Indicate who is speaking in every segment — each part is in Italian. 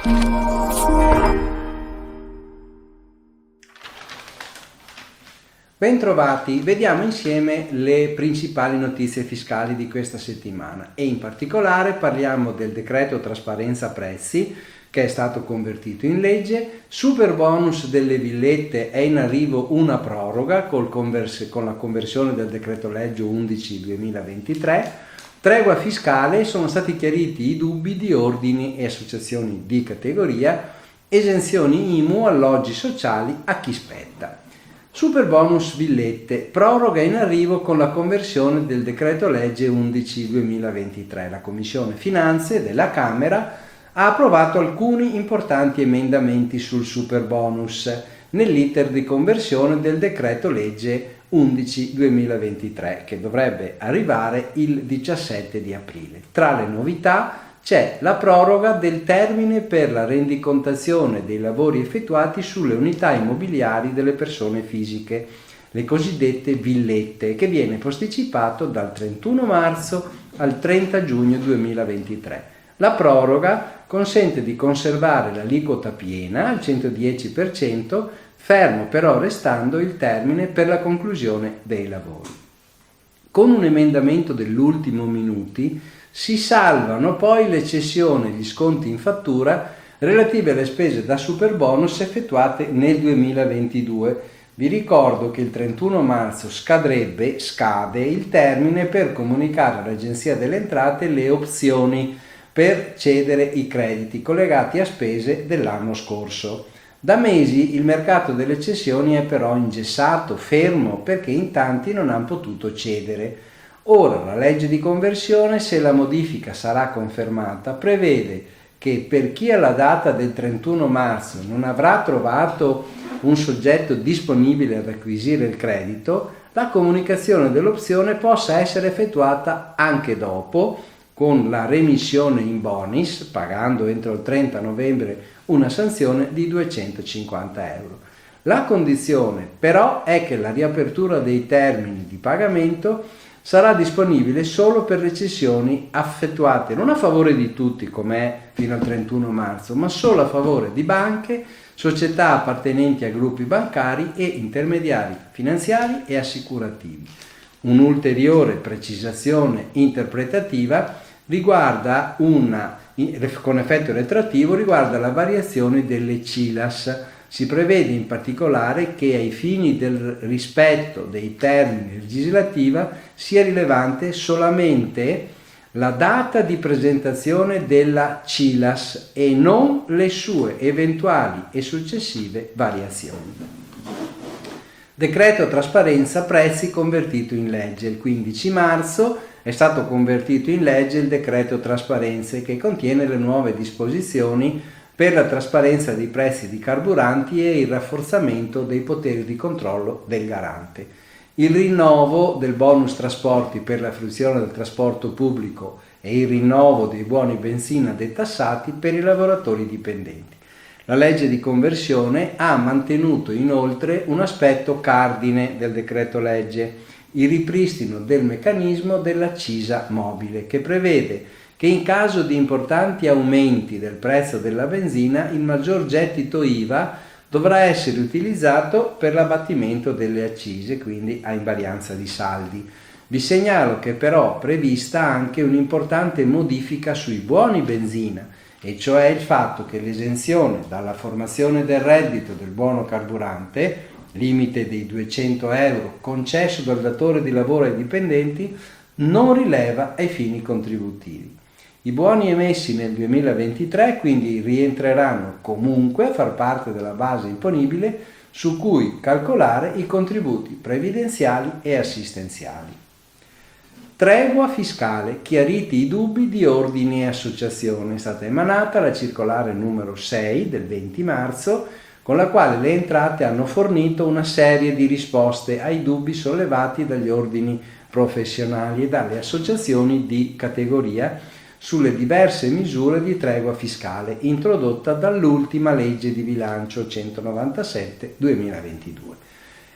Speaker 1: Bentrovati, vediamo insieme le principali notizie fiscali di questa settimana e in particolare parliamo del decreto trasparenza prezzi che è stato convertito in legge, super bonus delle villette è in arrivo una proroga con la conversione del decreto legge 11/2023, tregua fiscale, sono stati chiariti i dubbi di ordini e associazioni di categoria, esenzioni IMU, alloggi sociali a chi spetta. Super bonus villette, proroga in arrivo con la conversione del decreto legge 11/2023. La Commissione Finanze della Camera ha approvato alcuni importanti emendamenti sul super bonus nell'iter di conversione del decreto legge 11/2023 che dovrebbe arrivare il 17 di aprile. Tra le novità c'è la proroga del termine per la rendicontazione dei lavori effettuati sulle unità immobiliari delle persone fisiche, le cosiddette villette, che viene posticipato dal 31 marzo al 30 giugno 2023. La proroga consente di conservare l'aliquota piena al 110%, fermo però restando il termine per la conclusione dei lavori. Con un emendamento dell'ultimo minuti si salvano poi le cessioni e gli sconti in fattura relative alle spese da superbonus effettuate nel 2022. Vi ricordo che il 31 marzo scade il termine per comunicare all'Agenzia delle Entrate le opzioni per cedere i crediti collegati a spese dell'anno scorso. Da mesi il mercato delle cessioni è però ingessato, fermo, perché in tanti non hanno potuto cedere. Ora la legge di conversione, se la modifica sarà confermata, prevede che per chi alla data del 31 marzo non avrà trovato un soggetto disponibile ad acquisire il credito, la comunicazione dell'opzione possa essere effettuata anche dopo, con la remissione in bonis, pagando entro il 30 novembre una sanzione di 250 euro. La condizione però è che la riapertura dei termini di pagamento sarà disponibile solo per le cessioni effettuate non a favore di tutti com'è fino al 31 marzo, ma solo a favore di banche, società appartenenti a gruppi bancari e intermediari finanziari e assicurativi. Un'ulteriore precisazione interpretativa riguarda con effetto retroattivo riguarda la variazione delle CILAS. Si prevede in particolare che ai fini del rispetto dei termini legislativi sia rilevante solamente la data di presentazione della CILAS e non le sue eventuali e successive variazioni. Decreto trasparenza prezzi convertito in legge. Il 15 marzo è stato convertito in legge il decreto trasparenze che contiene le nuove disposizioni per la trasparenza dei prezzi di carburanti e il rafforzamento dei poteri di controllo del garante. Il rinnovo del bonus trasporti per la fruizione del trasporto pubblico e il rinnovo dei buoni benzina detassati per i lavoratori dipendenti. La legge di conversione ha mantenuto inoltre un aspetto cardine del decreto legge, il ripristino del meccanismo dell'accisa mobile, che prevede che in caso di importanti aumenti del prezzo della benzina il maggior gettito IVA dovrà essere utilizzato per l'abbattimento delle accise, quindi a invarianza di saldi. Vi segnalo che però è prevista anche un'importante modifica sui buoni benzina, e cioè il fatto che l'esenzione dalla formazione del reddito del buono carburante, limite dei 200 euro concesso dal datore di lavoro ai dipendenti, non rileva ai fini contributivi. I buoni emessi nel 2023 quindi rientreranno comunque a far parte della base imponibile su cui calcolare i contributi previdenziali e assistenziali. Tregua fiscale, chiariti i dubbi di ordini e associazioni. È stata emanata la circolare numero 6 del 20 marzo con la quale le entrate hanno fornito una serie di risposte ai dubbi sollevati dagli ordini professionali e dalle associazioni di categoria sulle diverse misure di tregua fiscale introdotta dall'ultima legge di bilancio 197/2022.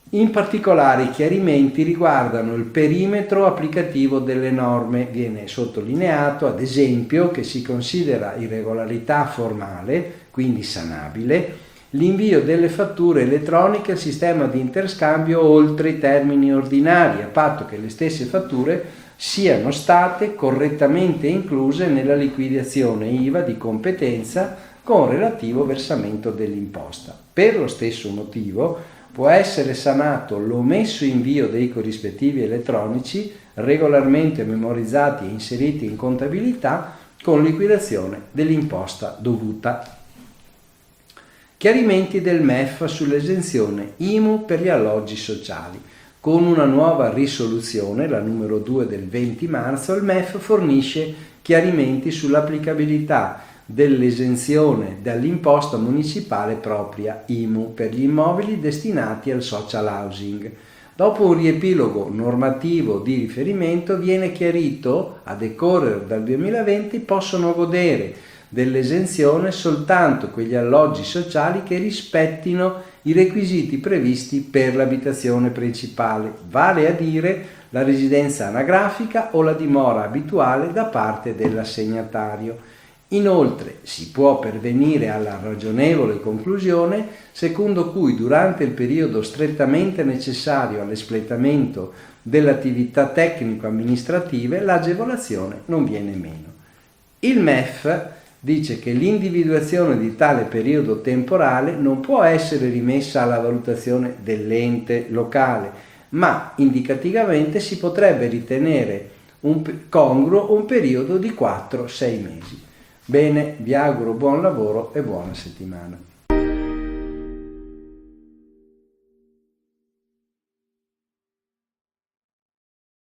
Speaker 1: In particolare i chiarimenti riguardano il perimetro applicativo delle norme. Viene sottolineato, ad esempio, che si considera irregolarità formale, quindi sanabile, l'invio delle fatture elettroniche al sistema di interscambio oltre i termini ordinari, a patto che le stesse fatture siano state correttamente incluse nella liquidazione IVA di competenza con relativo versamento dell'imposta. Per lo stesso motivo può essere sanato l'omesso invio dei corrispettivi elettronici regolarmente memorizzati e inseriti in contabilità con liquidazione dell'imposta dovuta. Chiarimenti del MEF sull'esenzione IMU per gli alloggi sociali. Con una nuova risoluzione, la numero 2 del 20 marzo, il MEF fornisce chiarimenti sull'applicabilità dell'esenzione dall'imposta municipale propria IMU per gli immobili destinati al social housing. Dopo un riepilogo normativo di riferimento viene chiarito, a decorrere dal 2020 possono godere dell'esenzione soltanto quegli alloggi sociali che rispettino i requisiti previsti per l'abitazione principale, vale a dire la residenza anagrafica o la dimora abituale da parte dell'assegnatario. Inoltre si può pervenire alla ragionevole conclusione secondo cui durante il periodo strettamente necessario all'espletamento delle attività tecnico-amministrative l'agevolazione non viene meno. Il MEF dice che l'individuazione di tale periodo temporale non può essere rimessa alla valutazione dell'ente locale, ma indicativamente si potrebbe ritenere congruo un periodo di 4-6 mesi. Bene, vi auguro buon lavoro e buona settimana.